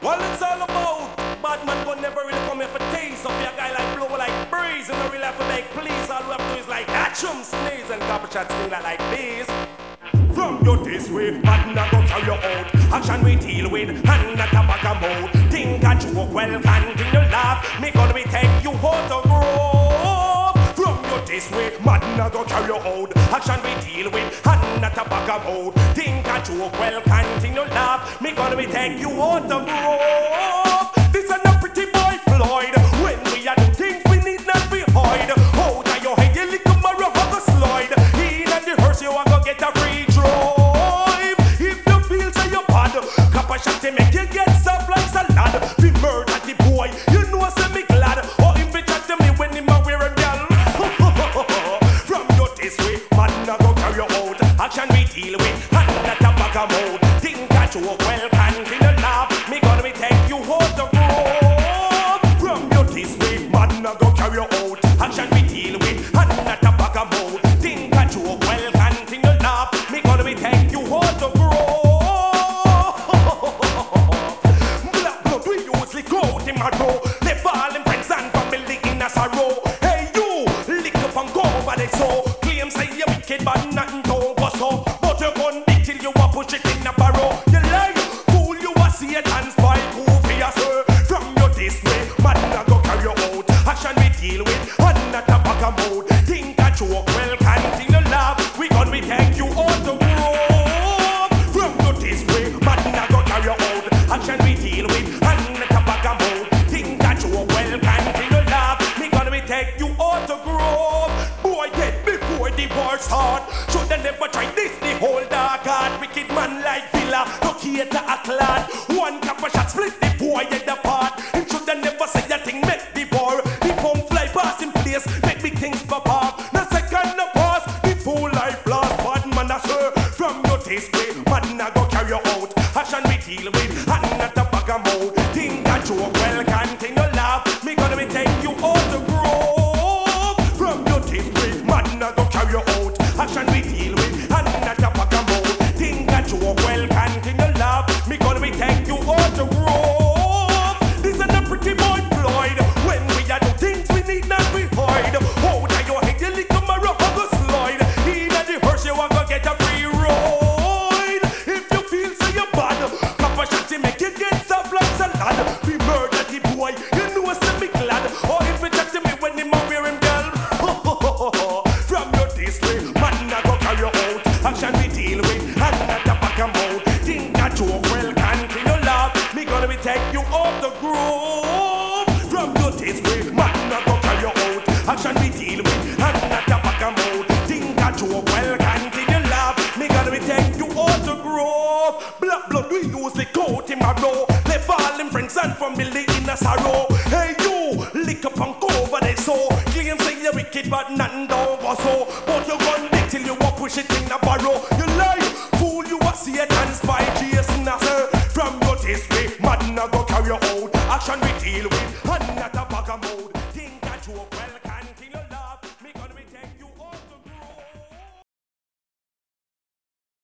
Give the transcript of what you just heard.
Well, it's all about bad man gon' never really come here for taste. Up here, a guy like blow like breeze, and no really have to make please. All we have to do is like achum, sneeze, and copper shot sting like this. From your this way, bad man gon' carry you out. Action we deal with, and not a bag of mouth. Think a joke, well, continue laugh. Me gonna be take you out to grow. From your this way, bad man gon' carry you out. Action we deal with, and not a bag of mouth. Think a joke, well, continue laugh. Me gonna be take you out to grow. This is a pretty boy Floyd. When we are do things we need not be hide. Out of your head, you little marrow have a slide. In and the hearse, you are gonna get a free drive. If you feel so you're bad, copper shot to make you get soft like salad. We murder the boy, you know say me glad. Or if you chat to me when him a wear a gal. From your this way, man a go carry you out. Action we deal with, and not a bag of mouth. Think a joke, well, continue laugh. Me gonna be take you out the road. From your this way, man a go carry you out. Action we deal with, and not a bag of mouth. Think a joke, well, continue laugh. Me gonna be take you out the road. Black blood we usually go out in my row. Left all them friends and family in a sorrow. Hey you, lick up and go over the so. Claim say you wicked but nothing don't go so. But you gun it till you a push it in a barrow. You lie, fool you a see it and spy goofy as her. From your this way, man a go carry you out. Action we deal with, and not a bag of mouth. Think a joke, well, continue laugh. We gonna be take you out the road. From your this way, man a go carry you out. Action we deal with, and not a bag of mouth. Think a joke, well, continue laugh. Me gonna be take you out the grove. Boy dead before the war start. Should they never try this the whole dark heart. Wicked man like Villa, no cater a clad. One copper shot split the boy head apart. Him should they never say a thing make the war. He come fly past in place, make big things pop up. No second no pause, the full life lost. Bad man a sir, from your taste way, man a go carry you out. Action we deal with, and not a bag of mouth. Think a joke, well, continue laugh. Me gonna be take you out the grove. From your taste way, man a go carry you out. Action we deal with, and not a bag of mouth. Think a joke, well, continue laugh. Me gonna be take you out the grove. This is a pretty boy Floyd. When we are do things we need not be hide. Out of your head, you little marrow have a slide. In the hearse, you want to get a free ride. If you feel so you're bad, copper shot to make you get soft like salad. We murder the boy, you know say me glad. Or if you chat to me when him a wear him girl. From your this way, man a go carry you out. Action we deal with, and not a bag of mouth. Think a joke, well, continue laugh. Me gonna be take you off the groove. From your this way, man a go carry you out. Action we deal with, and not a bag of mouth. Think a joke, well, continue laugh. Me gonna be take you off the groove. Black blood we usually go to my row. Left all them friends and family in a sorrow. Hey you, lick up and go over the so. Claim say you wicked but nothing don't go so. But you gun it till you walk push it in a barrow. You lie, fool you a see it and spy chasing a sir. From your this way, man a go carry you out. Action we deal with, and not a bag of mouth. Think a joke, well,